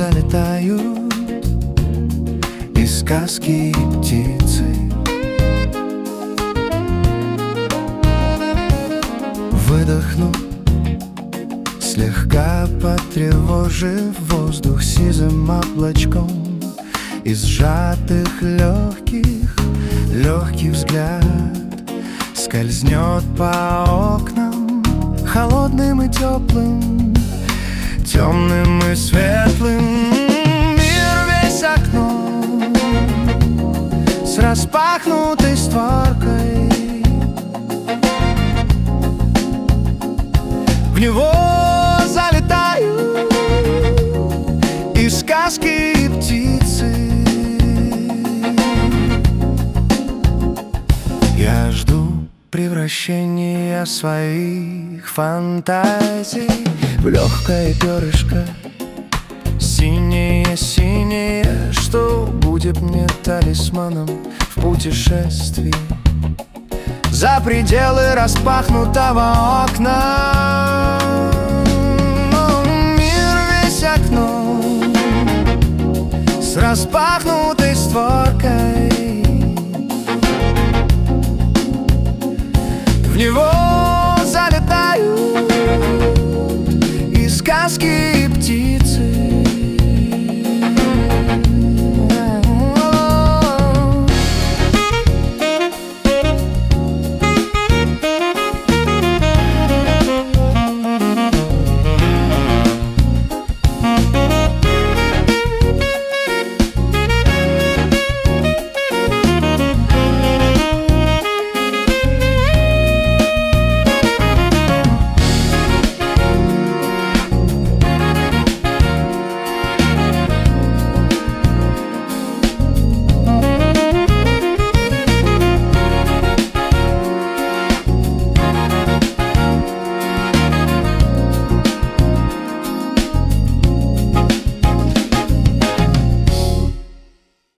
залетают и сказки, и птицы. Выдохну, слегка потревожив воздух сизым облачком, из сжатых легкий взгляд скользнет по окнам, холодным и теплым, темным и светлым. Мир весь окном с распахнутой створкой, в него залетают и сказки, и птицы. Я жду превращения своих фантазий в легкое перышко, синее-синее, что будет мне талисманом в путешествии за пределы распахнутого окна. Мир весь окном с распахнутой створкой, в него залетают и сказки,